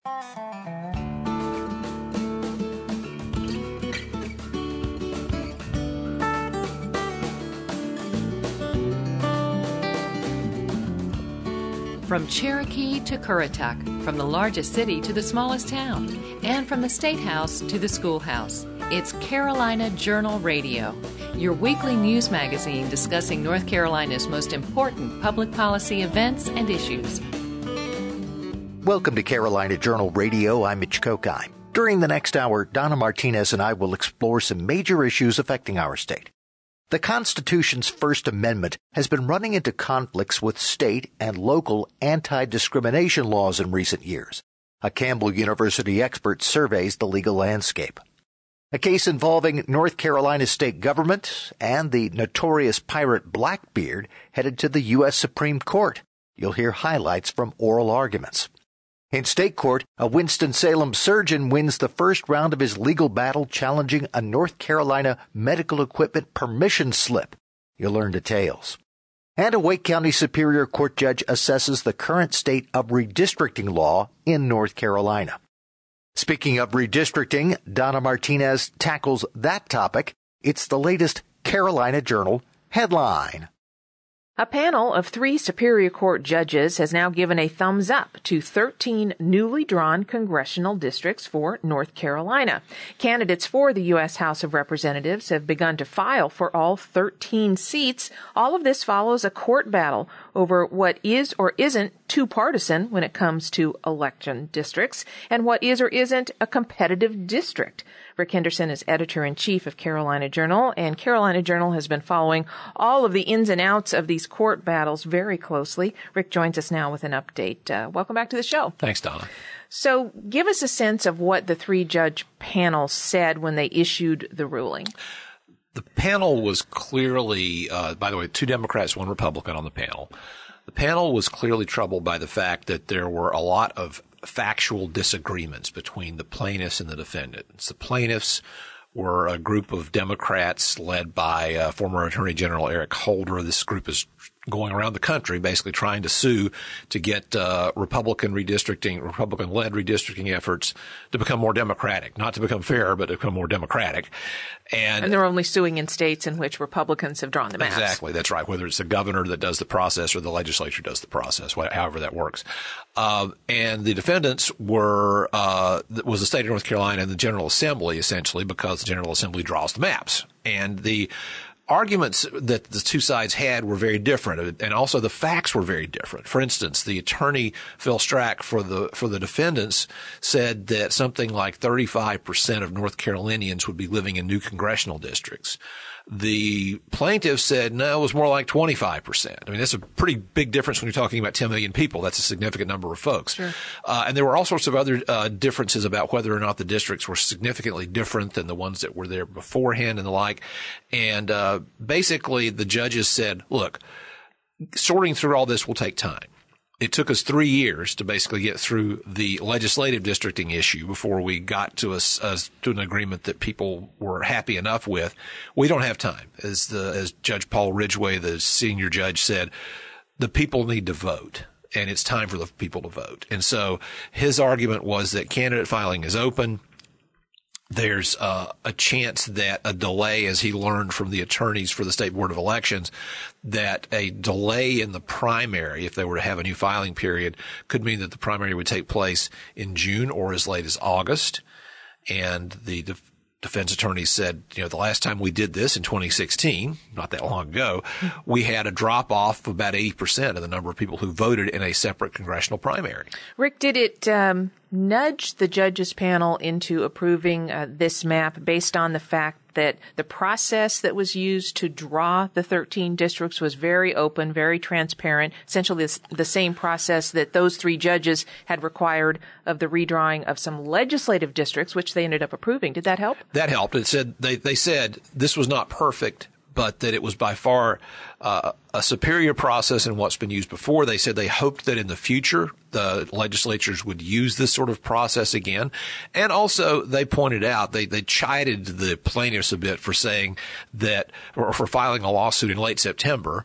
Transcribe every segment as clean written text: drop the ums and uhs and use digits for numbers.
From Cherokee to Currituck, from the largest city to the smallest town, and from the State House to the schoolhouse, it's Carolina Journal Radio, your weekly news magazine discussing North Carolina's most important public policy events and issues. Welcome to Carolina Journal Radio. I'm Mitch Kokai. During the next hour, Donna Martinez and I will explore some major issues affecting our state. The Constitution's First Amendment has been running into conflicts with state and local anti-discrimination laws in recent years. A Campbell University expert surveys the legal landscape. A case involving North Carolina state government and the notorious pirate Blackbeard headed to the U.S. Supreme Court. You'll hear highlights from oral arguments. In state court, a Winston-Salem surgeon wins the first round of his legal battle challenging a North Carolina medical equipment permission slip. You'll learn details. And a Wake County Superior Court judge assesses the current state of redistricting law in North Carolina. Speaking of redistricting, Donna Martinez tackles that topic. It's the latest Carolina Journal headline. A panel of 3 Superior Court judges has now given a thumbs up to 13 newly drawn congressional districts for North Carolina. Candidates for the U.S. House of Representatives have begun to file for all 13 seats. All of this follows a court battle over what is or isn't too partisan when it comes to election districts and what is or isn't a competitive district. Rick Henderson is editor-in-chief of Carolina Journal, and Carolina Journal has been following all of the ins and outs of these court battles very closely. Rick joins us now with an update. Welcome back to the show. Thanks, Donna. So give us a sense of what the 3-judge panel said when they issued the ruling. The panel was clearly, by the way, 2 Democrats, 1 Republican on the panel. The panel was clearly troubled by the fact that there were a lot of factual disagreements between the plaintiffs and the defendants. The plaintiffs were a group of Democrats led by former Attorney General Eric Holder. This group is going around the country basically trying to sue to get Republican-led redistricting efforts to become more democratic. Not to become fair, but to become more democratic. And they're only suing in states in which Republicans have drawn the maps. Exactly, that's right. Whether it's the governor that does the process or the legislature does the process, however that works. And the defendants was the state of North Carolina and the General Assembly, essentially, because the General Assembly draws the maps. And the arguments that the 2 sides had were very different, and also the facts were very different. For instance, the attorney Phil Strack for the defendants said that something like 35% of North Carolinians would be living in new congressional districts. The plaintiff said, no, it was more like 25%. I mean, that's a pretty big difference when you're talking about 10 million people. That's a significant number of folks. Sure. And there were all sorts of other differences about whether or not the districts were significantly different than the ones that were there beforehand and the like. And basically, the judges said, look, sorting through all this will take time. It took us 3 years to basically get through the legislative districting issue before we got to to an agreement that people were happy enough with. We don't have time. As Judge Paul Ridgway, the senior judge, said, the people need to vote, and it's time for the people to vote. And so his argument was that candidate filing is open. There's a chance that a delay, as he learned from the attorneys for the State Board of Elections, that a delay in the primary, if they were to have a new filing period, could mean that the primary would take place in June or as late as August. And the defense attorneys said, the last time we did this in 2016, not that long ago, we had a drop off of about 80% of the number of people who voted in a separate congressional primary. Rick, did it nudge the judges panel into approving this map based on the fact that the process that was used to draw the 13 districts was very open, very transparent, essentially the same process that those 3 judges had required of the redrawing of some legislative districts, which they ended up approving? Did that help? That helped. It said they said this was not perfect, but that it was by far a superior process in what's been used before. They said they hoped that in the future the legislatures would use this sort of process again. And also they pointed out, they chided the plaintiffs a bit for saying that, or for filing a lawsuit in late September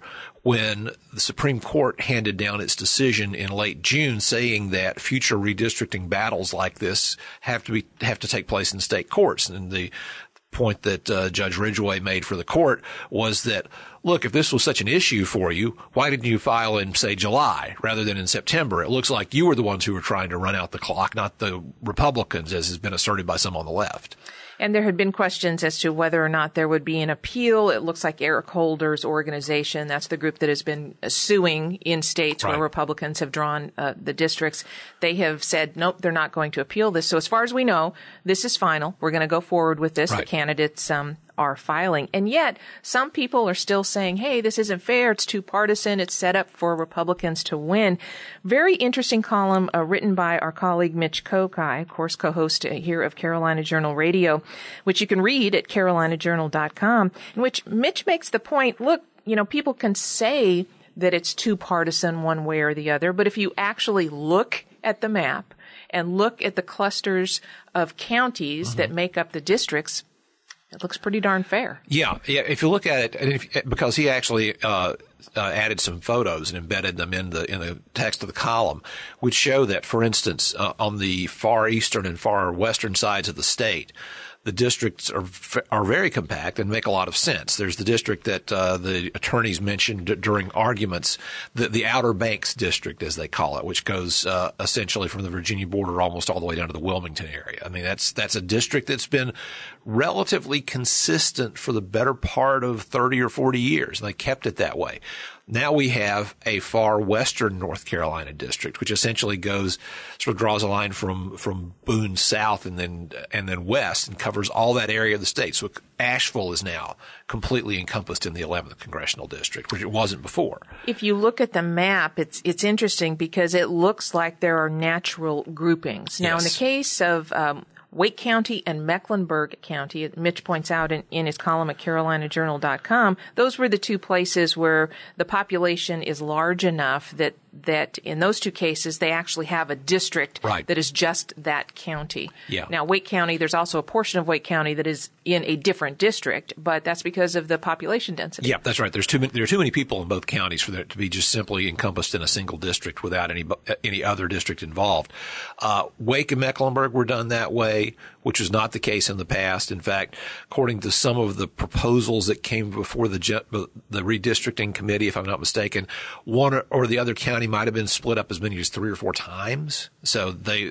when the Supreme Court handed down its decision in late June saying that future redistricting battles like this have to take place in state courts. And the point that Judge Ridgway made for the court was that, look, if this was such an issue for you, why didn't you file in, say, July rather than in September? It looks like you were the ones who were trying to run out the clock, not the Republicans, as has been asserted by some on the left. And there had been questions as to whether or not there would be an appeal. It looks like Eric Holder's organization, that's the group that has been suing in states where Republicans have drawn the districts. They have said, nope, they're not going to appeal this. So as far as we know, this is final. We're going to go forward with this. The candidates are filing. And yet some people are still saying, hey, this isn't fair. It's too partisan. It's set up for Republicans to win. Very interesting column written by our colleague Mitch Kokai, of course, co-host here of Carolina Journal Radio, which you can read at carolinajournal.com, in which Mitch makes the point, look, people can say that it's too partisan one way or the other, but if you actually look at the map and look at the clusters of counties that make up the districts, it looks pretty darn fair. Yeah. If you look at it, because he actually added some photos and embedded them in the text of the column, which show that, for instance, on the far eastern and far western sides of the state, the districts are very compact and make a lot of sense. There's the district that the attorneys mentioned during arguments, the Outer Banks district, as they call it, which goes essentially from the Virginia border almost all the way down to the Wilmington area. I mean, that's a district that's been relatively consistent for the better part of 30 or 40 years, and they kept it that way. Now we have a far western North Carolina district, which essentially draws a line from Boone south and then west and covers all that area of the state. So Asheville is now completely encompassed in the 11th congressional district, which it wasn't before. If you look at the map, it's interesting because it looks like there are natural groupings. Now, in the case of Wake County and Mecklenburg County, Mitch points out in his column at carolinajournal.com, those were the two places where the population is large enough that in those two cases they actually have a district that is just that county. Yeah. Now, Wake County, there's also a portion of Wake County that is in a different district, but that's because of the population density. Yeah, that's right. There are too many people in both counties for that to be just simply encompassed in a single district without any other district involved. Wake and Mecklenburg were done that way, which was not the case in the past. In fact, according to some of the proposals that came before the redistricting committee, if I'm not mistaken, one or the other county might have been split up as many as 3 or 4 times. So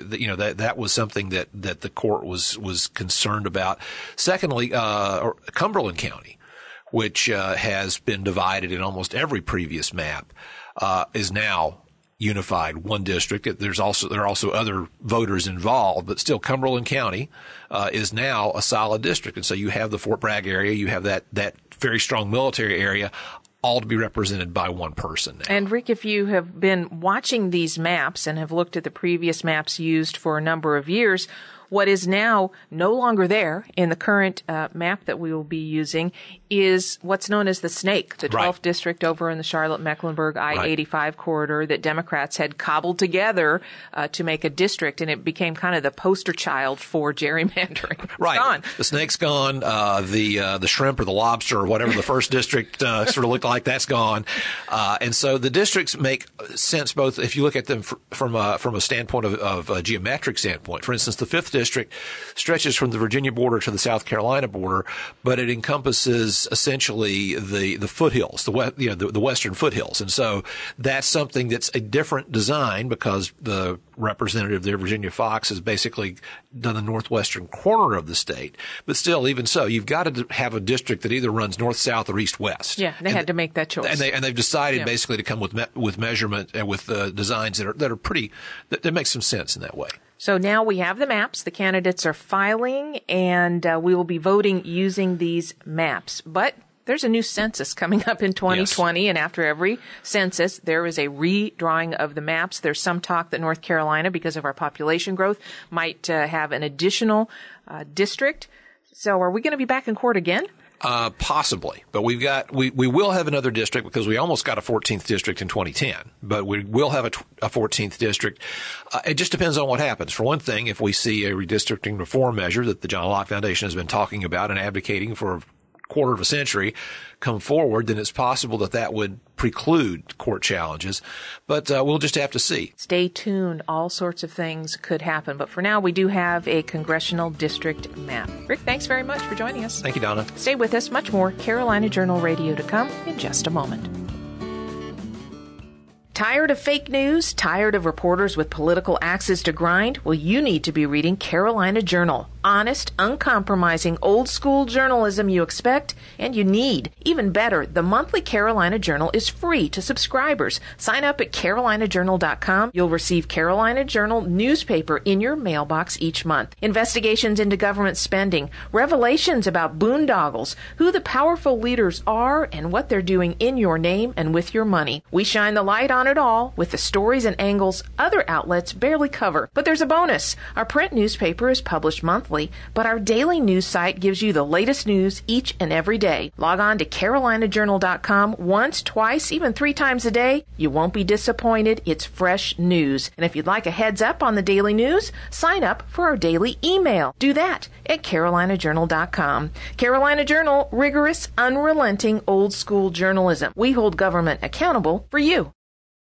that was something that the court was concerned about. Secondly, Cumberland County, which has been divided in almost every previous map, is now unified one district. There are also other voters involved, but still Cumberland County is now a solid district. And so you have the Fort Bragg area, you have that very strong military area, all to be represented by one person now. And Rick, if you have been watching these maps and have looked at the previous maps used for a number of years, what is now no longer there in the current map that we will be using is what's known as the Snake, the 12th district over in the Charlotte-Mecklenburg I-85 corridor that Democrats had cobbled together to make a district, and it became kind of the poster child for gerrymandering. It's gone. The Snake's gone. The shrimp or the lobster or whatever the first district sort of looked like, that's gone. And so the districts make sense both if you look at them from a standpoint of a geometric standpoint. For instance, the 5th district stretches from the Virginia border to the South Carolina border, but it encompasses essentially the foothills, the western foothills. And so that's something that's a different design because the representative there, Virginia Fox, has basically done the northwestern corner of the state. But still, even so, you've got to have a district that either runs north, south, or east, west. Yeah, they had to make that choice. And they've decided basically to come with measurement and with designs that are pretty, that make some sense in that way. So now we have the maps. The candidates are filing, and we will be voting using these maps. But there's a new census coming up in 2020, and after every census, there is a redrawing of the maps. There's some talk that North Carolina, because of our population growth, might have an additional district. So are we going to be back in court again? Possibly, but we will have another district because we almost got a 14th district in 2010, but we will have a 14th district. It just depends on what happens. For one thing, if we see a redistricting reform measure that the John Locke Foundation has been talking about and advocating for quarter of a century come forward, then it's possible that would preclude court challenges. But we'll just have to see. Stay tuned. All sorts of things could happen. But for now, we do have a congressional district map. Rick, thanks very much for joining us. Thank you, Donna. Stay with us. Much more Carolina Journal Radio to come in just a moment. Tired of fake news? Tired of reporters with political axes to grind? Well, you need to be reading Carolina Journal. Honest, uncompromising, old-school journalism you expect and you need. Even better, the monthly Carolina Journal is free to subscribers. Sign up at carolinajournal.com. You'll receive Carolina Journal newspaper in your mailbox each month. Investigations into government spending, revelations about boondoggles, who the powerful leaders are, and what they're doing in your name and with your money. We shine the light on it all with the stories and angles other outlets barely cover. But there's a bonus. Our print newspaper is published monthly, but our daily news site gives you the latest news each and every day. Log on to carolinajournal.com once, twice, even 3 times a day. You won't be disappointed. It's fresh news. And if you'd like a heads up on the daily news, sign up for our daily email. Do that at carolinajournal.com. Carolina Journal, rigorous, unrelenting, old-school journalism. We hold government accountable for you.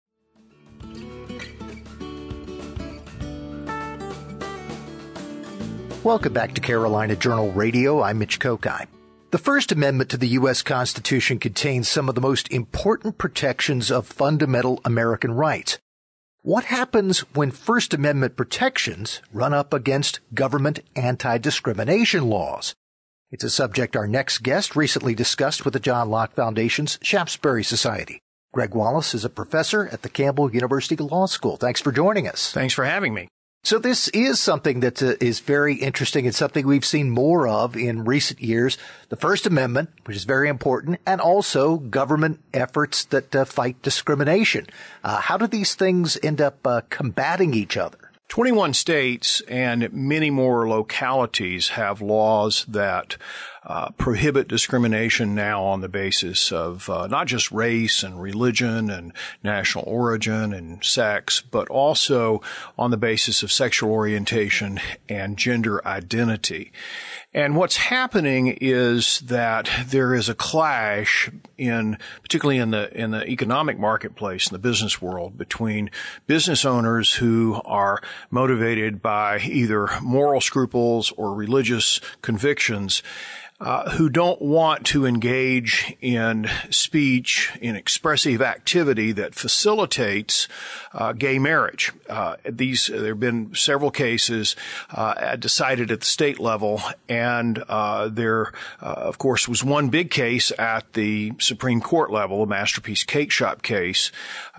Welcome back to Carolina Journal Radio. I'm Mitch Kokai. The First Amendment to the U.S. Constitution contains some of the most important protections of fundamental American rights. What happens when First Amendment protections run up against government anti-discrimination laws? It's a subject our next guest recently discussed with the John Locke Foundation's Shaftesbury Society. Greg Wallace is a professor at the Campbell University Law School. Thanks for joining us. Thanks for having me. So this is something that is very interesting and something we've seen more of in recent years. The First Amendment, which is very important, and also government efforts that fight discrimination. How do these things end up combating each other? 21 states and many more localities have laws that prohibit discrimination now on the basis of not just race and religion and national origin and sex, but also on the basis of sexual orientation and gender identity. And what's happening is that there is a clash particularly in the economic marketplace, in the business world, between business owners who are motivated by either moral scruples or religious convictions, who don't want to engage in speech, in expressive activity that facilitates gay marriage. There have been several cases decided at the state level, and there, of course, was one big case at the Supreme Court level, the Masterpiece Cake Shop case.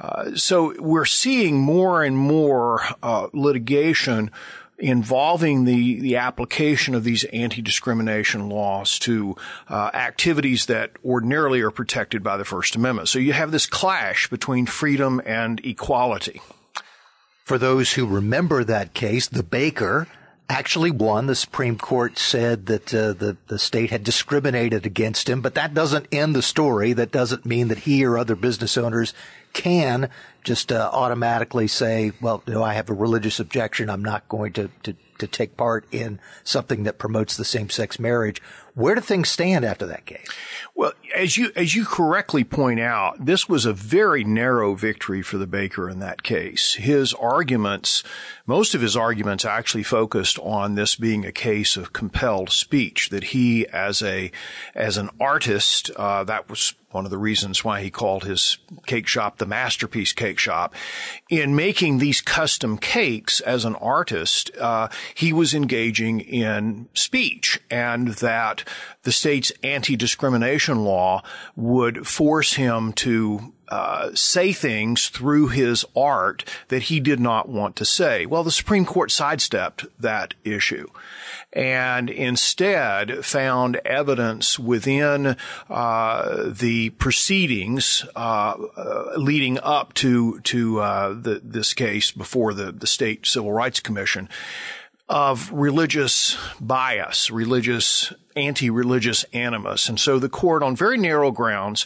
So we're seeing more and more litigation involving the application of these anti-discrimination laws to activities that ordinarily are protected by the First Amendment. So you have this clash between freedom and equality. For those who remember that case, the baker actually won. The Supreme Court said that the state had discriminated against him, but that doesn't end the story. That doesn't mean that he or other business owners can just automatically say, well, no, I have a religious objection. I'm not going to take part in something that promotes the same-sex marriage. Where do things stand after that case? Well, as you correctly point out, this was a very narrow victory for the baker in that case. Most of his arguments actually focused on this being a case of compelled speech, that he, as an artist, that was one of the reasons why he called his cake shop the Masterpiece Cake Shop. In making these custom cakes as an artist, he was engaging in speech, and that the state's anti-discrimination law would force him to say things through his art that he did not want to say. Well, the Supreme Court sidestepped that issue and instead found evidence within the proceedings leading up to this case before the State Civil Rights Commission of religious bias, anti-religious animus. And so the court, on very narrow grounds,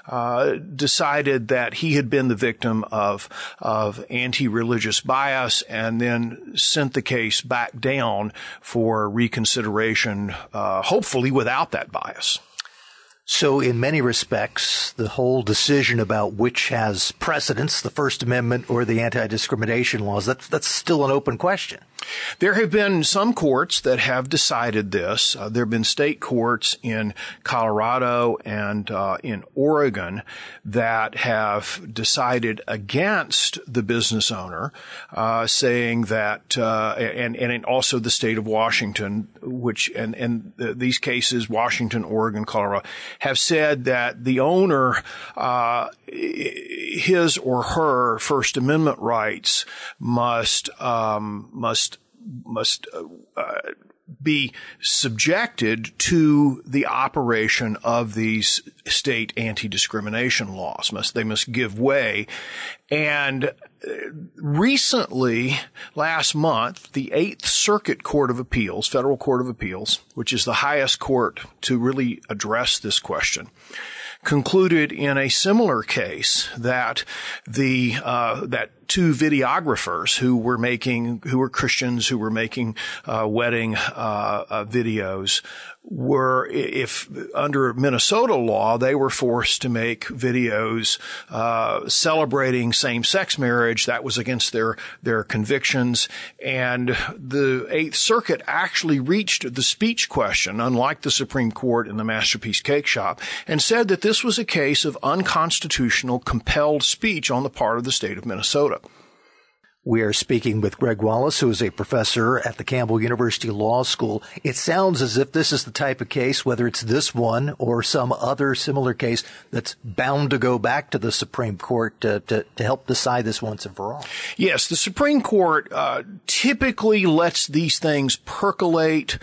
decided that he had been the victim of anti-religious bias, and then sent the case back down for reconsideration, hopefully without that bias. So in many respects, the whole decision about which has precedence, the First Amendment or the anti-discrimination laws, that's still an open question. There have been some courts that have decided this. There have been state courts in Colorado and in Oregon that have decided against the business owner, saying that, and also the state of Washington, which and these cases, Washington, Oregon, Colorado, have said that the owner, his or her First Amendment rights must be subjected to the operation of these state anti-discrimination laws. They must give way. And recently, last month, the Eighth Circuit Court of Appeals, Federal Court of Appeals, which is the highest court to really address this question, concluded in a similar case that that two videographers who were Christians who were making wedding videos were, if under Minnesota law, they were forced to make videos celebrating same-sex marriage. That was against their convictions. And the Eighth Circuit actually reached the speech question, unlike the Supreme Court in the Masterpiece Cake Shop, and said that this was a case of unconstitutional compelled speech on the part of the state of Minnesota. We are speaking with Greg Wallace, who is a professor at the Campbell University Law School. It sounds as if this is the type of case, whether it's this one or some other similar case, that's bound to go back to the Supreme Court to help decide this once and for all. Yes, the Supreme Court typically lets these things percolate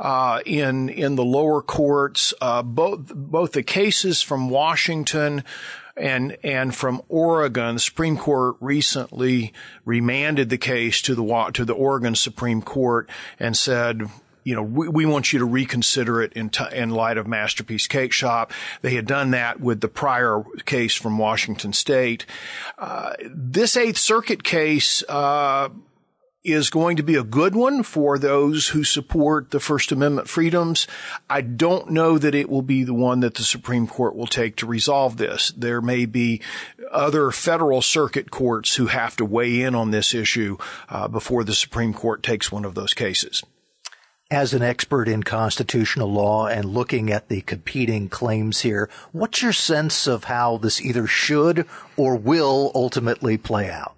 in the lower courts. Both the cases from Washington and from Oregon, the Supreme Court recently remanded the case to the Oregon Supreme Court and said, we want you to reconsider it in light of Masterpiece Cake Shop. They had done that with the prior case from Washington State. This Eighth Circuit case is going to be a good one for those who support the First Amendment freedoms. I don't know that it will be the one that the Supreme Court will take to resolve this. There may be other federal circuit courts who have to weigh in on this issue before the Supreme Court takes one of those cases. As an expert in constitutional law and looking at the competing claims here, what's your sense of how this either should or will ultimately play out?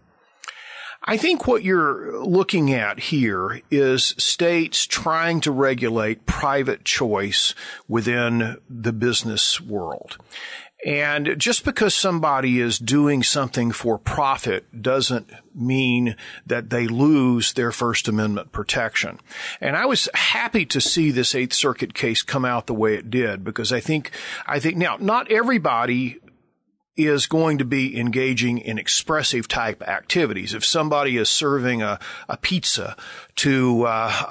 I think what you're looking at here is states trying to regulate private choice within the business world. And just because somebody is doing something for profit doesn't mean that they lose their First Amendment protection. And I was happy to see this Eighth Circuit case come out the way it did, because I think now, not everybody is going to be engaging in expressive type activities. If somebody is serving a pizza to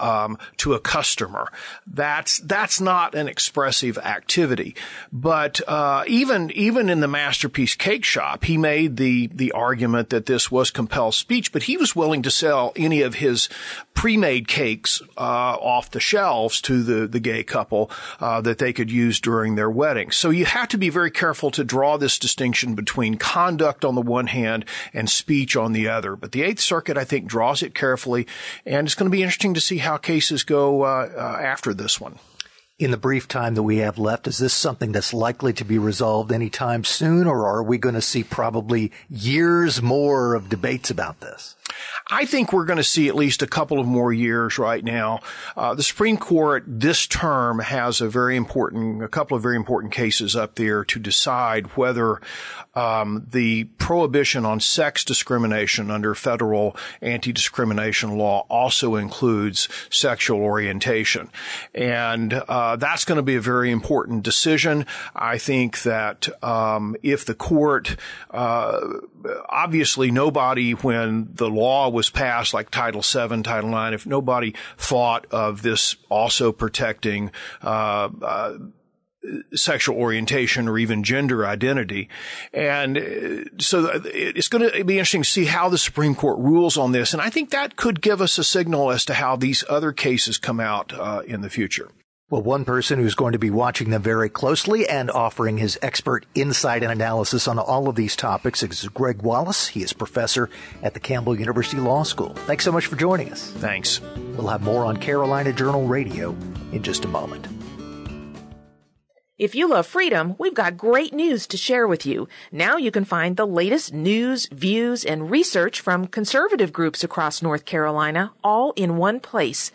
a customer, that's not an expressive activity. But even in the Masterpiece Cake Shop, he made the argument that this was compelled speech, but he was willing to sell any of his pre-made cakes off the shelves to the gay couple that they could use during their wedding. So you have to be very careful to draw this distinction between conduct on the one hand and speech on the other. But the Eighth Circuit, I think, draws it carefully, and it's going to be interesting to see how cases go after this one. In the brief time that we have left, is this something that's likely to be resolved anytime soon, or are we going to see probably years more of debates about this? I think we're going to see at least a couple of more years right now. The Supreme Court this term has a couple of very important cases up there to decide whether the prohibition on sex discrimination under federal anti-discrimination law also includes sexual orientation. And that's going to be a very important decision. I think that if the court, obviously nobody, when the law was passed, like Title VII, Title IX, if nobody thought of this also protecting sexual orientation or even gender identity. And so it's going to be interesting to see how the Supreme Court rules on this. And I think that could give us a signal as to how these other cases come out in the future. Well, one person who's going to be watching them very closely and offering his expert insight and analysis on all of these topics is Greg Wallace. He is professor at the Campbell University Law School. Thanks so much for joining us. Thanks. We'll have more on Carolina Journal Radio in just a moment. If you love freedom, we've got great news to share with you. Now you can find the latest news, views, and research from conservative groups across North Carolina all in one place,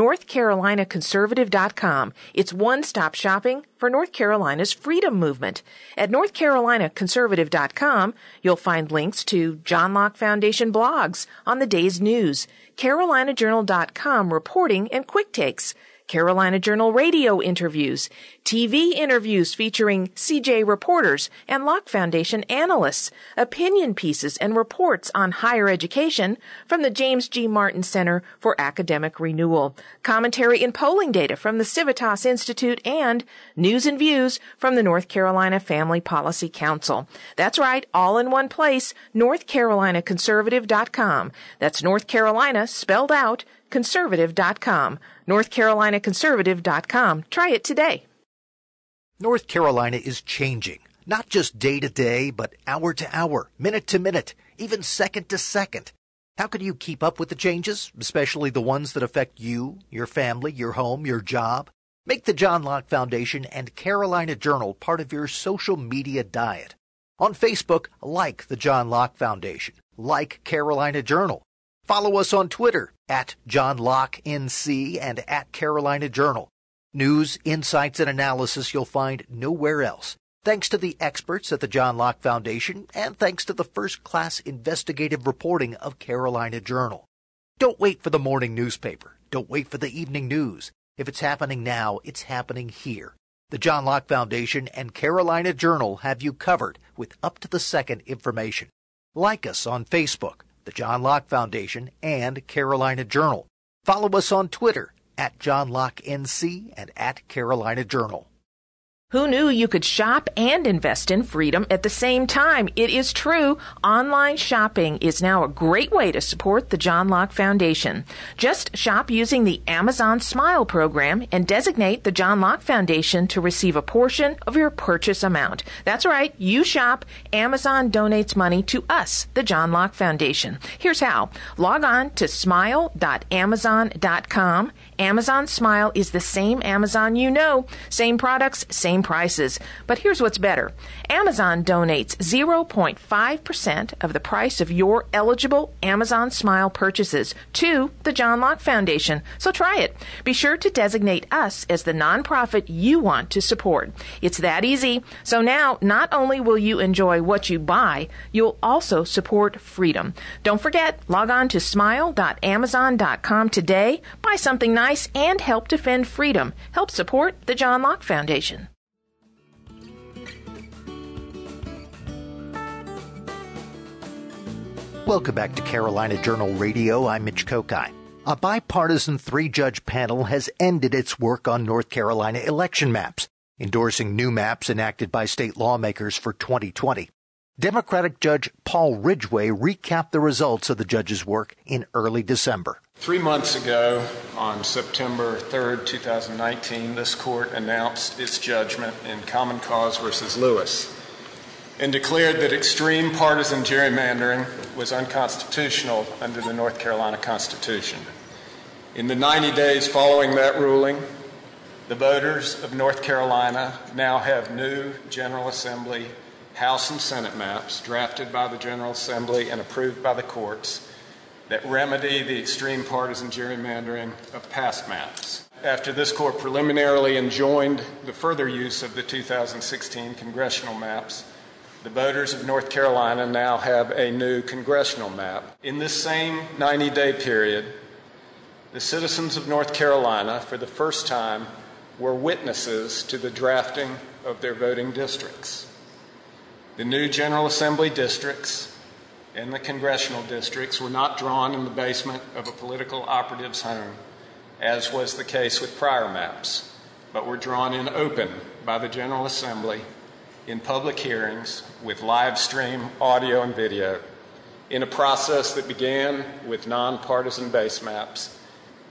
NorthCarolinaConservative.com. It's one-stop shopping for North Carolina's freedom movement. At NorthCarolinaConservative.com, you'll find links to John Locke Foundation blogs on the day's news, CarolinaJournal.com reporting and quick takes, Carolina Journal radio interviews, TV interviews featuring CJ reporters and Locke Foundation analysts, opinion pieces and reports on higher education from the James G. Martin Center for Academic Renewal, commentary and polling data from the Civitas Institute, and news and views from the North Carolina Family Policy Council. That's right, all in one place, NorthCarolinaConservative.com. That's North Carolina spelled out, conservative.com. NorthCarolinaConservative.com. Try it today. North Carolina is changing, not just day to day, but hour to hour, minute to minute, even second to second. How can you keep up with the changes, especially the ones that affect you, your family, your home, your job? Make the John Locke Foundation and Carolina Journal part of your social media diet. On Facebook, like the John Locke Foundation, like Carolina Journal. Follow us on Twitter at John Locke NC and at Carolina Journal. News, insights, and analysis you'll find nowhere else. Thanks to the experts at the John Locke Foundation and thanks to the first-class investigative reporting of Carolina Journal. Don't wait for the morning newspaper. Don't wait for the evening news. If it's happening now, it's happening here. The John Locke Foundation and Carolina Journal have you covered with up-to-the-second information. Like us on Facebook, the John Locke Foundation and Carolina Journal. Follow us on Twitter at John Locke NC and at Carolina Journal. Who knew you could shop and invest in freedom at the same time? It is true. Online shopping is now a great way to support the John Locke Foundation. Just shop using the Amazon Smile program and designate the John Locke Foundation to receive a portion of your purchase amount. That's right. You shop. Amazon donates money to us, the John Locke Foundation. Here's how. Log on to smile.amazon.com. Amazon Smile is the same Amazon you know. Same products, same prices. But here's what's better. Amazon donates 0.5% of the price of your eligible Amazon Smile purchases to the John Locke Foundation. So try it. Be sure to designate us as the nonprofit you want to support. It's that easy. So now, not only will you enjoy what you buy, you'll also support freedom. Don't forget, log on to smile.amazon.com today. Buy something nice and help defend freedom. Help support the John Locke Foundation. Welcome back to Carolina Journal Radio. I'm Mitch Kokai. A bipartisan three-judge panel has ended its work on North Carolina election maps, endorsing new maps enacted by state lawmakers for 2020. Democratic Judge Paul Ridgway recapped the results of the judge's work in early December. 3 months ago, on September 3rd, 2019, this court announced its judgment in Common Cause v. Lewis and declared that extreme partisan gerrymandering was unconstitutional under the North Carolina Constitution. In the 90 days following that ruling, the voters of North Carolina now have new General Assembly House and Senate maps drafted by the General Assembly and approved by the courts that remedy the extreme partisan gerrymandering of past maps. After this court preliminarily enjoined the further use of the 2016 congressional maps, the voters of North Carolina now have a new congressional map. In this same 90-day period, the citizens of North Carolina, for the first time, were witnesses to the drafting of their voting districts. The new General Assembly districts and the congressional districts were not drawn in the basement of a political operative's home, as was the case with prior maps, but were drawn in open by the General Assembly in public hearings with live stream audio and video in a process that began with nonpartisan base maps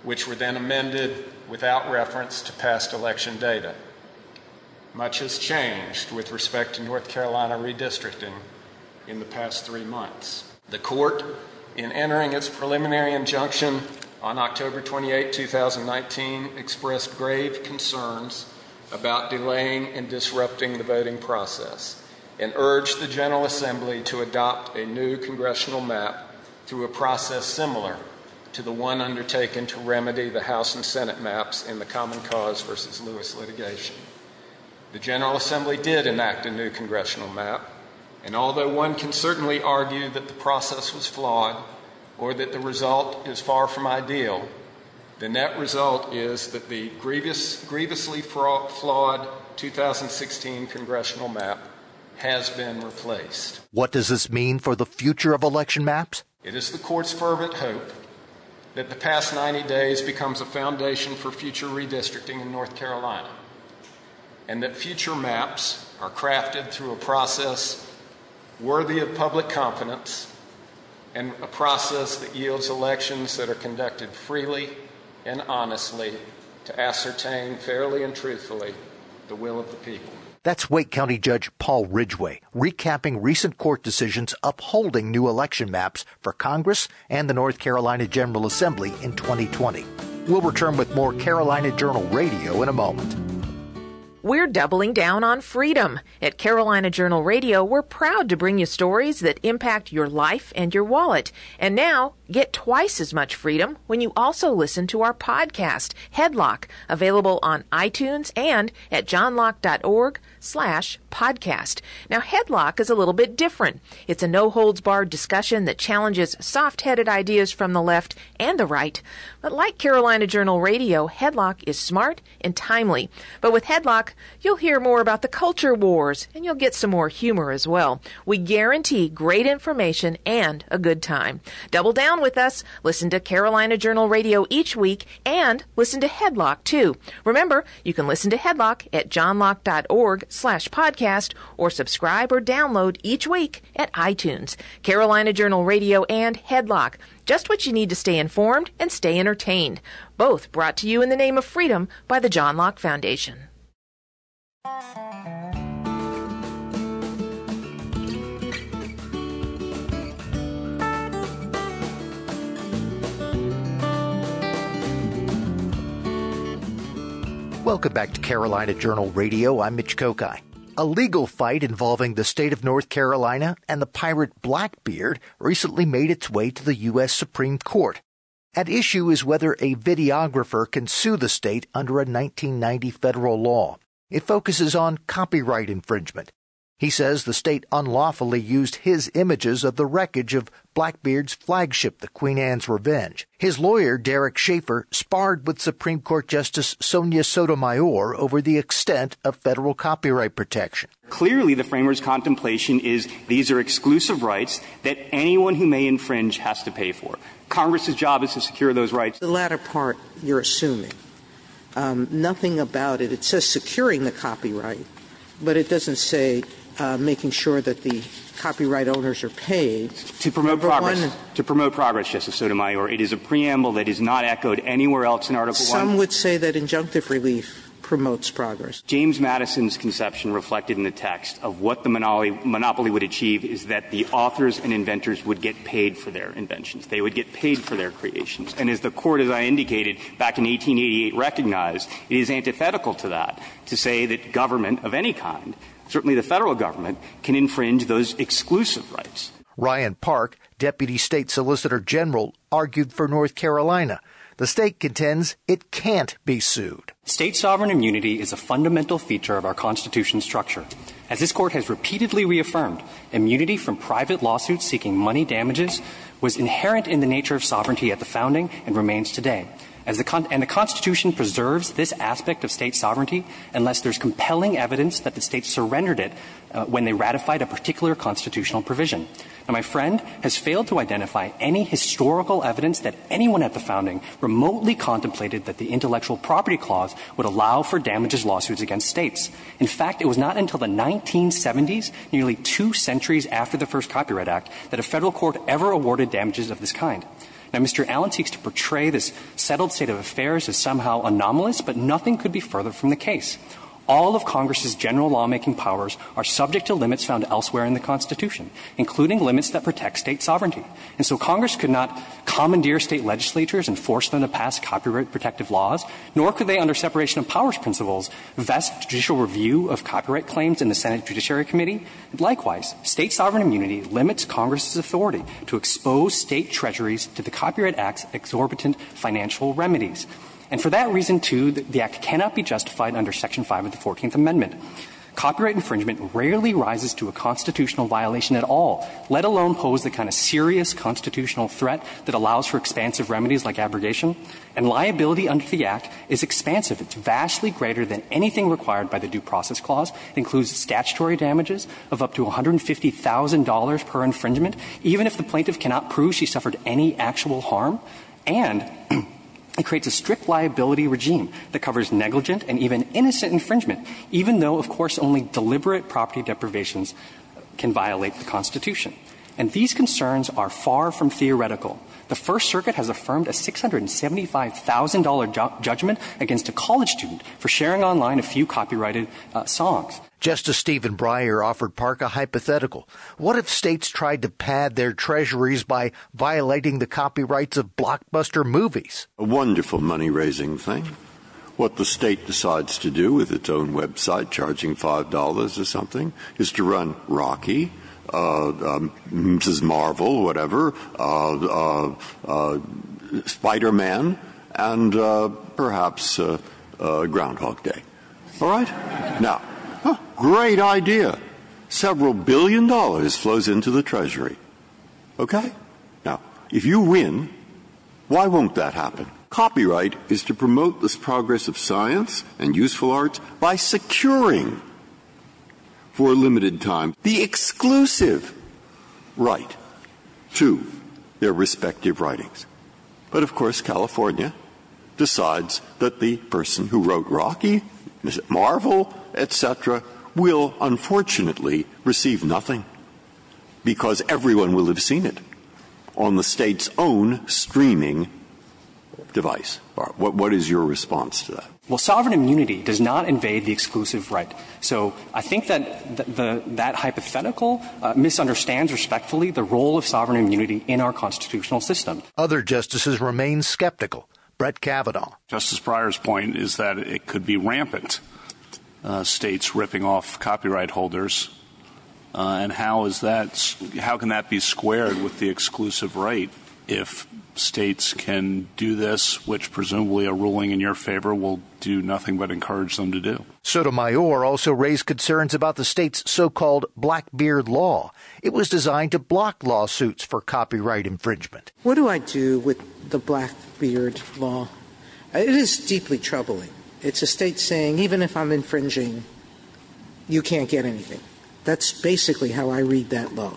which were then amended without reference to past election data. Much has changed with respect to North Carolina redistricting in the past 3 months. The court, in entering its preliminary injunction on October 28, 2019, expressed grave concerns about delaying and disrupting the voting process and urged the General Assembly to adopt a new congressional map through a process similar to the one undertaken to remedy the House and Senate maps in the Common Cause versus Lewis litigation. The General Assembly did enact a new congressional map, and although one can certainly argue that the process was flawed or that the result is far from ideal, the net result is that the grievously flawed 2016 congressional map has been replaced. What does this mean for the future of election maps? It is the court's fervent hope that the past 90 days becomes a foundation for future redistricting in North Carolina, and that future maps are crafted through a process worthy of public confidence and a process that yields elections that are conducted freely and honestly to ascertain fairly and truthfully the will of the people. That's Wake County Judge Paul Ridgway recapping recent court decisions upholding new election maps for Congress and the North Carolina General Assembly in 2020. We'll return with more Carolina Journal Radio in a moment. We're doubling down on freedom. At Carolina Journal Radio, we're proud to bring you stories that impact your life and your wallet. And now, get twice as much freedom when you also listen to our podcast, Headlock, available on iTunes and at johnlocke.org/podcast. Now, Headlock is a little bit different. It's a no-holds-barred discussion that challenges soft-headed ideas from the left and the right. But like Carolina Journal Radio, Headlock is smart and timely. But with Headlock, you'll hear more about the culture wars, and you'll get some more humor as well. We guarantee great information and a good time. Double down with us. Listen to Carolina Journal Radio each week, and listen to Headlock, too. Remember, you can listen to Headlock at johnlocke.org/podcast, or subscribe or download each week at iTunes. Carolina Journal Radio and Headlock. Just what you need to stay informed and stay entertained. Both brought to you in the name of freedom by the John Locke Foundation. Welcome back to Carolina Journal Radio. I'm Mitch Kokai. A legal fight involving the state of North Carolina and the pirate Blackbeard recently made its way to the U.S. Supreme Court. At issue is whether a videographer can sue the state under a 1990 federal law. It focuses on copyright infringement. He says the state unlawfully used his images of the wreckage of Blackbeard's flagship, the Queen Anne's Revenge. His lawyer, Derek Schaefer, sparred with Supreme Court Justice Sonia Sotomayor over the extent of federal copyright protection. Clearly, the framers' contemplation is these are exclusive rights that anyone who may infringe has to pay for. Congress's job is to secure those rights. The latter part you're assuming. Nothing about it. It says securing the copyright, but it doesn't say making sure that the copyright owners are paid. To promote progress. To promote progress, Justice Sotomayor. It is a preamble that is not echoed anywhere else in Article 1. Some would say that injunctive relief promotes progress. James Madison's conception reflected in the text of what the monopoly would achieve is that the authors and inventors would get paid for their inventions. They would get paid for their creations. And as the Court, as I indicated, back in 1888 recognized, it is antithetical to that to say that government of any kind, certainly the federal government, can infringe those exclusive rights. Ryan Park, Deputy State Solicitor General, argued for North Carolina. The state contends it can't be sued. State sovereign immunity is a fundamental feature of our Constitution's structure. As this Court has repeatedly reaffirmed, immunity from private lawsuits seeking money damages was inherent in the nature of sovereignty at the founding and remains today. And the Constitution preserves this aspect of state sovereignty unless there's compelling evidence that the state surrendered it when they ratified a particular constitutional provision. Now, my friend has failed to identify any historical evidence that anyone at the founding remotely contemplated that the Intellectual Property Clause would allow for damages lawsuits against states. In fact, it was not until the 1970s, nearly 2 centuries after the first Copyright Act, that a federal court ever awarded damages of this kind. Now, Mr. Allen seeks to portray this settled state of affairs as somehow anomalous, but nothing could be further from the case. All of Congress's general lawmaking powers are subject to limits found elsewhere in the Constitution, including limits that protect state sovereignty. And so Congress could not commandeer state legislatures and force them to pass copyright protective laws, nor could they, under separation of powers principles, vest judicial review of copyright claims in the Senate Judiciary Committee. And likewise, state sovereign immunity limits Congress's authority to expose state treasuries to the Copyright Act's exorbitant financial remedies. And for that reason, too, the Act cannot be justified under Section 5 of the 14th Amendment. Copyright infringement rarely rises to a constitutional violation at all, let alone pose the kind of serious constitutional threat that allows for expansive remedies like abrogation. And liability under the Act is expansive. It's vastly greater than anything required by the Due Process Clause. It includes statutory damages of up to $150,000 per infringement, even if the plaintiff cannot prove she suffered any actual harm. And it creates a strict liability regime that covers negligent and even innocent infringement, even though, of course, only deliberate property deprivations can violate the Constitution. And these concerns are far from theoretical. The First Circuit has affirmed a $675,000 judgment against a college student for sharing online a few copyrighted songs. Justice Stephen Breyer offered Park a hypothetical. What if states tried to pad their treasuries by violating the copyrights of blockbuster movies? A wonderful money-raising thing. What the state decides to do with its own website, charging $5 or something, is to run Rocky, Mrs. Marvel, whatever, Spider-Man, and perhaps Groundhog Day. All right? Now, great idea. Several $1 billion flows into the Treasury. Okay? Now, if you win, why won't that happen? Copyright is to promote this progress of science and useful arts by securing, for a limited time, the exclusive right to their respective writings. But, of course, California decides that the person who wrote Rocky, Marvel, etc., will unfortunately receive nothing because everyone will have seen it on the state's own streaming device. What is your response to that? Well, sovereign immunity does not invade the exclusive right. So I think that that hypothetical misunderstands respectfully the role of sovereign immunity in our constitutional system. Other justices remain skeptical. Brett Kavanaugh. Justice Breyer's point is that it could be rampant, states ripping off copyright holders. And how can that be squared with the exclusive right if states can do this, which presumably a ruling in your favor will do nothing but encourage them to do? Sotomayor also raised concerns about the state's so-called Blackbeard law. It was designed to block lawsuits for copyright infringement. What do I do with the Blackbeard law? It is deeply troubling. It's a state saying, even if I'm infringing, you can't get anything. That's basically how I read that law.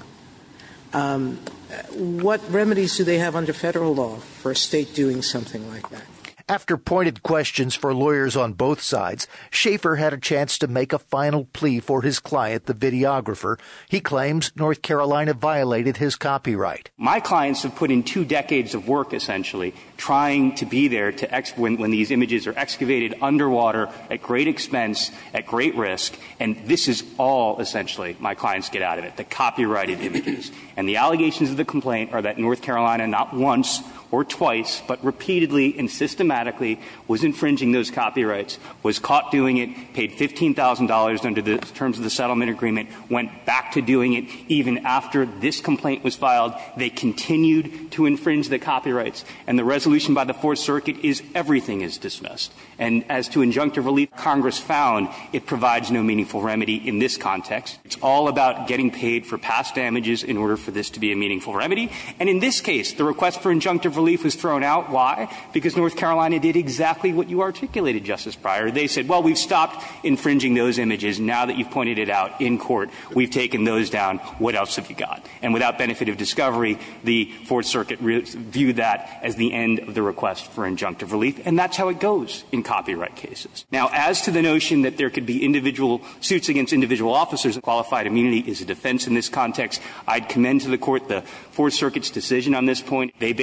What remedies do they have under federal law for a state doing something like that? After pointed questions for lawyers on both sides, Schaefer had a chance to make a final plea for his client, the videographer. He claims North Carolina violated his copyright. My clients have put in 2 decades of work, essentially, trying to be there to when these images are excavated underwater at great expense, at great risk, and this is all, essentially, my clients get out of it, the copyrighted images. And the allegations of the complaint are that North Carolina not once or twice, but repeatedly and systematically was infringing those copyrights, was caught doing it, paid $15,000 under the terms of the settlement agreement, went back to doing it even after this complaint was filed. They continued to infringe the copyrights. And the resolution by the Fourth Circuit is everything is dismissed. And as to injunctive relief, Congress found it provides no meaningful remedy in this context. It's all about getting paid for past damages in order for this to be a meaningful remedy. And in this case, the request for injunctive relief was thrown out. Why? Because North Carolina did exactly what you articulated, Justice Breyer. They said, well, we've stopped infringing those images. Now that you've pointed it out in court, we've taken those down. What else have you got? And without benefit of discovery, the Fourth Circuit viewed that as the end of the request for injunctive relief. And that's how it goes in copyright cases. Now, as to the notion that there could be individual suits against individual officers, qualified immunity is a defense in this context. I'd commend to the Court the Fourth Circuit's decision on this point. They basically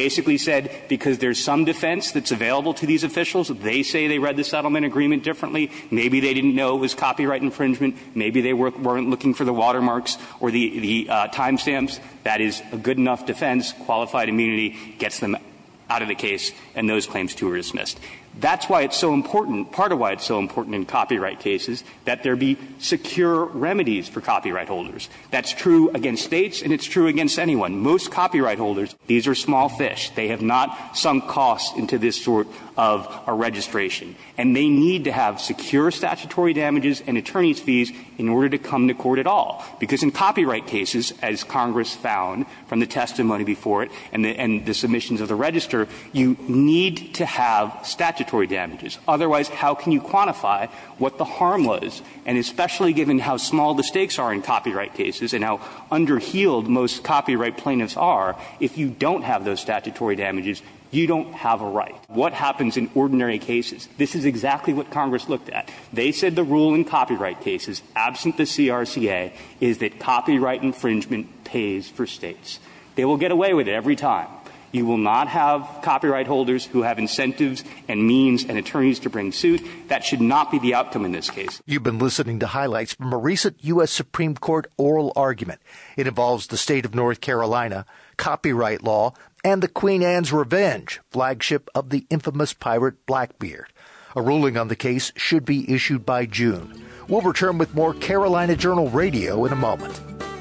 said because there's some defense that's available to these officials. They say they read the settlement agreement differently. Maybe they didn't know it was copyright infringement. Maybe they weren't looking for the watermarks or the timestamps. That is a good enough defense. Qualified immunity gets them out of the case, and those claims, too, are dismissed. That's why it's so important, part of why it's so important in copyright cases, that there be secure remedies for copyright holders. That's true against states, and it's true against anyone. Most copyright holders, these are small fish. They have not sunk costs into this sort of a registration. And they need to have secure statutory damages and attorney's fees in order to come to court at all. Because in copyright cases, as Congress found from the testimony before it and the submissions of the register, you need to have statutory damages. Otherwise, how can you quantify what the harm was? And especially given how small the stakes are in copyright cases and how underheeled most copyright plaintiffs are, if you don't have those statutory damages, you don't have a right. What happens in ordinary cases? This is exactly what Congress looked at. They said the rule in copyright cases, absent the CRCA, is that copyright infringement pays for states. They will get away with it every time. You will not have copyright holders who have incentives and means and attorneys to bring suit. That should not be the outcome in this case. You've been listening to highlights from a recent U.S. Supreme Court oral argument. It involves the state of North Carolina, copyright law, and the Queen Anne's Revenge, flagship of the infamous pirate Blackbeard. A ruling on the case should be issued by June. We'll return with more Carolina Journal Radio in a moment.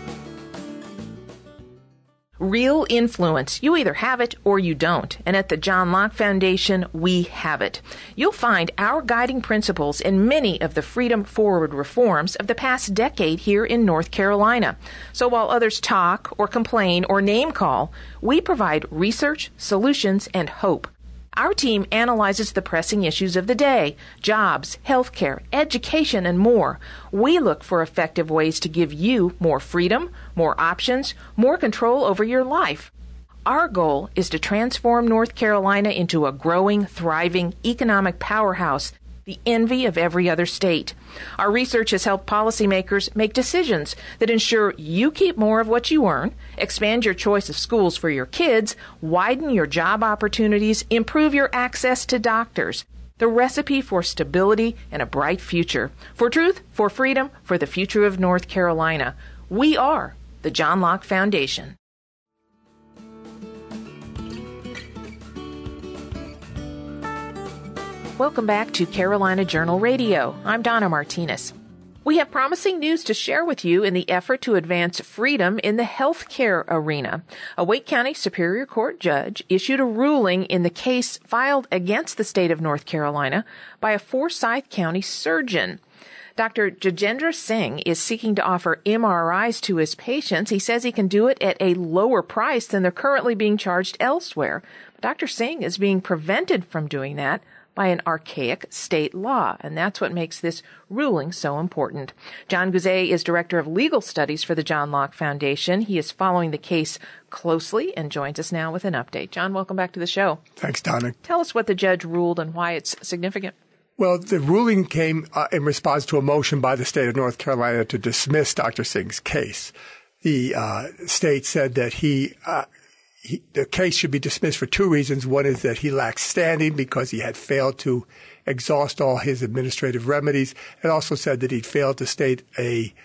Real influence. You either have it or you don't. And at the John Locke Foundation, we have it. You'll find our guiding principles in many of the Freedom Forward reforms of the past decade here in North Carolina. So while others talk or complain or name call, we provide research, solutions, and hope. Our team analyzes the pressing issues of the day: jobs, healthcare, education, and more. We look for effective ways to give you more freedom, more options, more control over your life. Our goal is to transform North Carolina into a growing, thriving economic powerhouse, the envy of every other state. Our research has helped policymakers make decisions that ensure you keep more of what you earn, expand your choice of schools for your kids, widen your job opportunities, improve your access to doctors. The recipe for stability and a bright future. For truth, for freedom, for the future of North Carolina. We are the John Locke Foundation. Welcome back to Carolina Journal Radio. I'm Donna Martinez. We have promising news to share with you in the effort to advance freedom in the healthcare arena. A Wake County Superior Court judge issued a ruling in the case filed against the state of North Carolina by a Forsyth County surgeon. Dr. Jajendra Singh is seeking to offer MRIs to his patients. He says he can do it at a lower price than they're currently being charged elsewhere. Dr. Singh is being prevented from doing that by an archaic state law, and that's what makes this ruling so important. John Guzet is Director of Legal Studies for the John Locke Foundation. He is following the case closely and joins us now with an update. John, welcome back to the show. Thanks, Donna. Tell us what the judge ruled and why it's significant. Well, the ruling came in response to a motion by the state of North Carolina to dismiss Dr. Singh's case. The state said that the case should be dismissed for two reasons. One is that he lacks standing because he had failed to exhaust all his administrative remedies. It also said that he'd failed to state a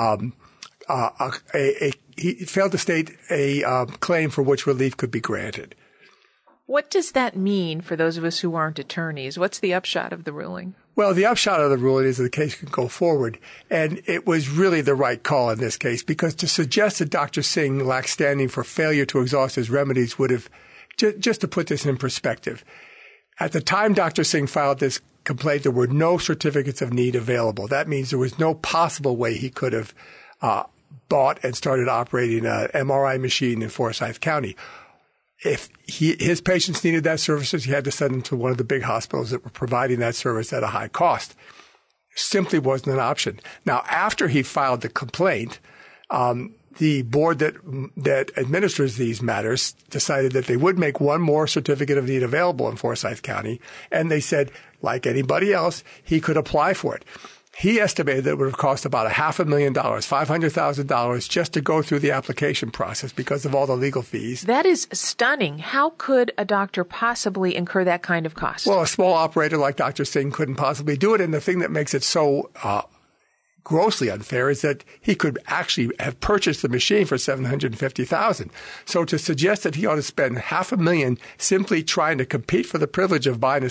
claim for which relief could be granted. What does that mean for those of us who aren't attorneys? What's the upshot of the ruling? Well, the upshot of the ruling is that the case can go forward. And it was really the right call in this case, because to suggest that Dr. Singh lacks standing for failure to exhaust his remedies would have, just to put this in perspective, at the time Dr. Singh filed this complaint, there were no certificates of need available. That means there was no possible way he could have bought and started operating an MRI machine in Forsyth County. If his patients needed that services, he had to send them to one of the big hospitals that were providing that service at a high cost. Simply wasn't an option. Now, after he filed the complaint, the board that administers these matters decided that they would make one more certificate of need available in Forsyth County, and they said, like anybody else, he could apply for it. He estimated that it would have cost about $500,000, $500,000 just to go through the application process because of all the legal fees. That is stunning. How could a doctor possibly incur that kind of cost? Well, a small operator like Dr. Singh couldn't possibly do it. And the thing that makes it so grossly unfair is that he could actually have purchased the machine for $750,000. So to suggest that he ought to spend $500,000 simply trying to compete for the privilege of buying a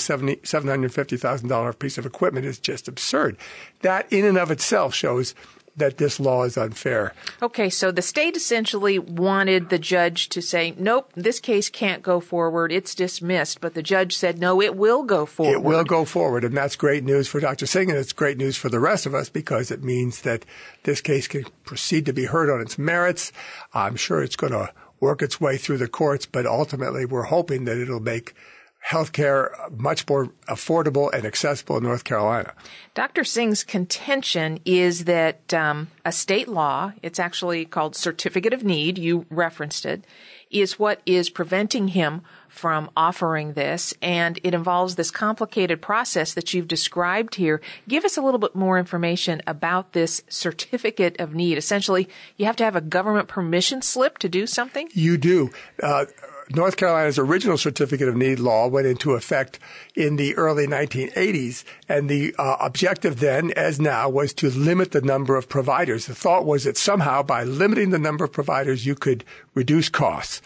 $750,000 piece of equipment is just absurd. That in and of itself shows that this law is unfair. Okay, so the state essentially wanted the judge to say, nope, this case can't go forward. It's dismissed. But the judge said, no, it will go forward. It will go forward. And that's great news for Dr. Singh, and it's great news for the rest of us because it means that this case can proceed to be heard on its merits. I'm sure it's going to work its way through the courts, but ultimately we're hoping that it'll make healthcare much more affordable and accessible in North Carolina. Dr. Singh's contention is that a state law, it's actually called Certificate of Need, you referenced it, is what is preventing him from offering this, and it involves this complicated process that you've described here. Give us a little bit more information about this Certificate of Need. Essentially, you have to have a government permission slip to do something? You do. North Carolina's original Certificate of Need law went into effect in the early 1980s, and the objective then, as now, was to limit the number of providers. The thought was that somehow by limiting the number of providers, you could reduce costs.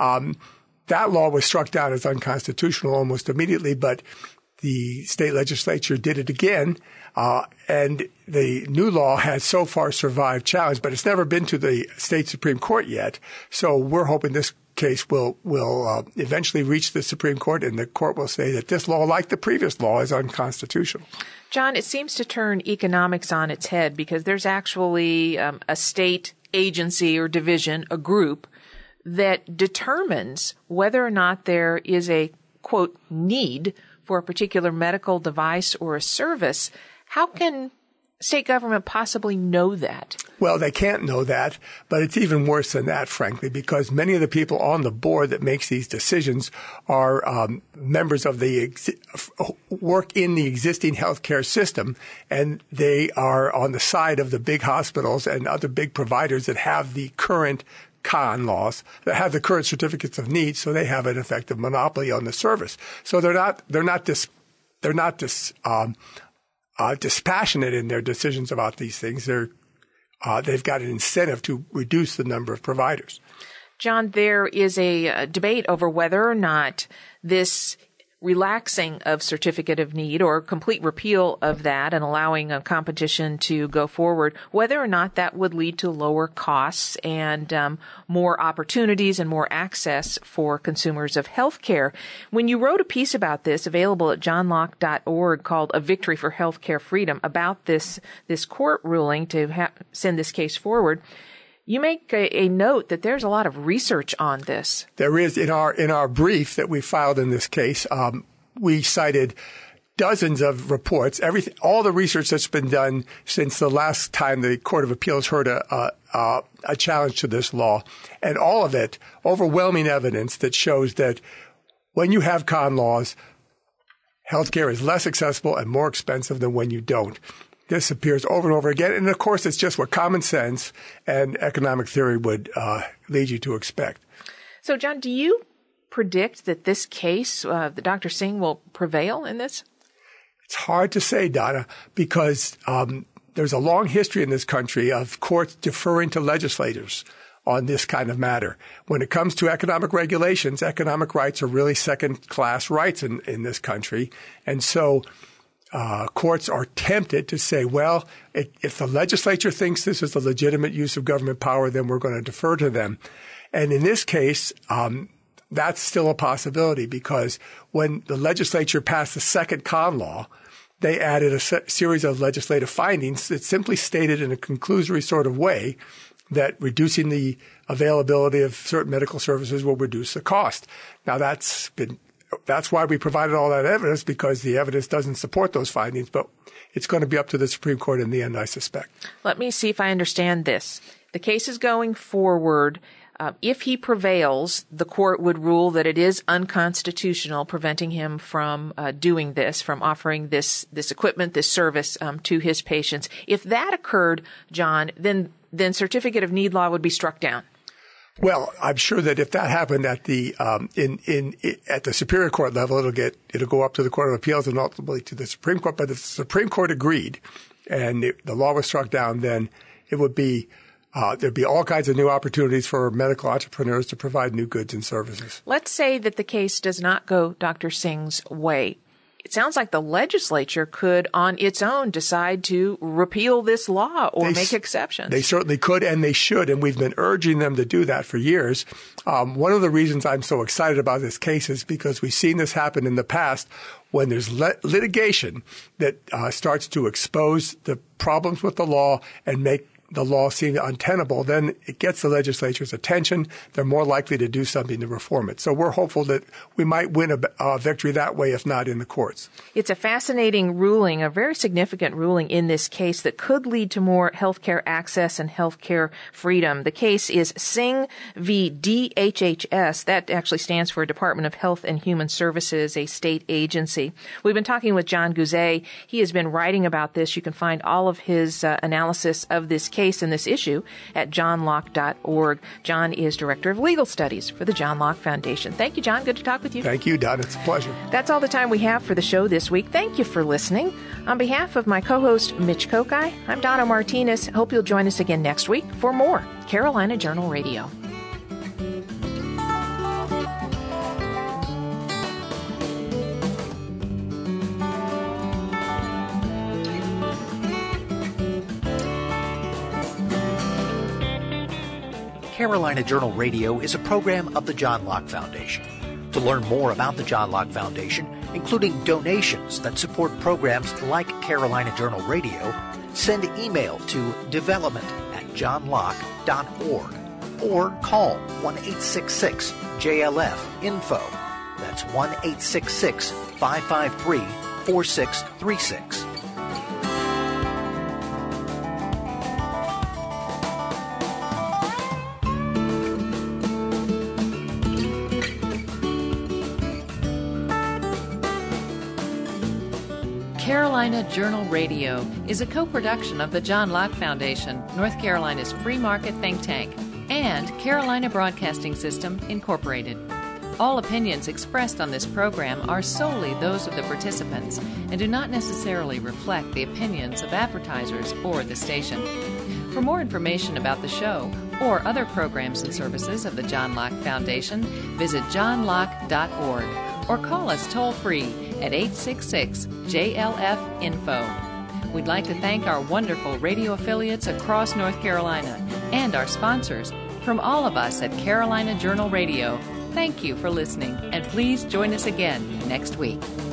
That law was struck down as unconstitutional almost immediately, but the state legislature did it again, and the new law has so far survived challenge, but it's never been to the state Supreme Court yet. So we're hoping this case will eventually reach the Supreme Court, and the court will say that this law, like the previous law, is unconstitutional. John, it seems to turn economics on its head because there's actually a state agency or division, a group, that determines whether or not there is a, quote, need for a particular medical device or a service. How can state government possibly know that? Well, they can't know that, but it's even worse than that, frankly, because many of the people on the board that makes these decisions are members of the work in the existing healthcare system, and they are on the side of the big hospitals and other big providers that have the current con laws, that have the current certificates of need, so they have an effective monopoly on the service. So they're not dispassionate in their decisions about these things. They've got an incentive to reduce the number of providers. John, there is a debate over whether or not this relaxing of Certificate of Need or complete repeal of that and allowing a competition to go forward, whether or not that would lead to lower costs and more opportunities and more access for consumers of health care. When you wrote a piece about this, available at johnlocke.org, called A Victory for Healthcare Freedom, about this court ruling to send this case forward, you make a note that there's a lot of research on this. There is. In our brief that we filed in this case, we cited dozens of reports, all the research that's been done since the last time the Court of Appeals heard a challenge to this law, and all of it, overwhelming evidence that shows that when you have con laws, healthcare is less accessible and more expensive than when you don't. This appears over and over again. And, of course, it's just what common sense and economic theory would lead you to expect. So, John, do you predict that this case, that Dr. Singh will prevail in this? It's hard to say, Donna, because there's a long history in this country of courts deferring to legislators on this kind of matter. When it comes to economic regulations, economic rights are really second-class rights in this country. And so courts are tempted to say, well, if the legislature thinks this is a legitimate use of government power, then we're going to defer to them. And in this case, that's still a possibility because when the legislature passed the second con law, they added a series of legislative findings that simply stated in a conclusory sort of way that reducing the availability of certain medical services will reduce the cost. Now, that's why we provided all that evidence, because the evidence doesn't support those findings, but it's going to be up to the Supreme Court in the end, I suspect. Let me see if I understand this. The case is going forward. If he prevails, the court would rule that it is unconstitutional, preventing him from doing this, from offering this equipment, this service to his patients. If that occurred, John, then certificate of need law would be struck down. Well, I'm sure that if that happened at the at the Superior Court level, it'll go up to the Court of Appeals and ultimately to the Supreme Court. But if the Supreme Court agreed and the law was struck down, then it would be there'd be all kinds of new opportunities for medical entrepreneurs to provide new goods and services. Let's say that the case does not go Dr. Singh's way. It sounds like the legislature could, on its own, decide to repeal this law or make exceptions. They certainly could, and they should, and we've been urging them to do that for years. One of the reasons I'm so excited about this case is because we've seen this happen in the past when there's litigation that starts to expose the problems with the law and make the law seem untenable, then it gets the legislature's attention. They're more likely to do something to reform it. So we're hopeful that we might win a victory that way, if not in the courts. It's a fascinating ruling, a very significant ruling in this case that could lead to more healthcare access and healthcare freedom. The case is Singh v. DHHS. That actually stands for Department of Health and Human Services, a state agency. We've been talking with John Guzay. He has been writing about this. You can find all of his analysis of this case and this issue at johnlocke.org. John is Director of Legal Studies for the John Locke Foundation. Thank you, John. Good to talk with you. Thank you, Don. It's a pleasure. That's all the time we have for the show this week. Thank you for listening. On behalf of my co-host, Mitch Kokai, I'm Donna Martinez. Hope you'll join us again next week for more Carolina Journal Radio. Carolina Journal Radio is a program of the John Locke Foundation. To learn more about the John Locke Foundation, including donations that support programs like Carolina Journal Radio, send email to development@johnlocke.org or call 1-866-JLF-INFO. That's 1-866-553-4636. Carolina Journal Radio is a co-production of the John Locke Foundation, North Carolina's free market think tank, and Carolina Broadcasting System, Incorporated. All opinions expressed on this program are solely those of the participants and do not necessarily reflect the opinions of advertisers or the station. For more information about the show or other programs and services of the John Locke Foundation, visit johnlocke.org or call us toll-free at 866-JLF-INFO. We'd like to thank our wonderful radio affiliates across North Carolina and our sponsors. From all of us at Carolina Journal Radio, thank you for listening, and please join us again next week.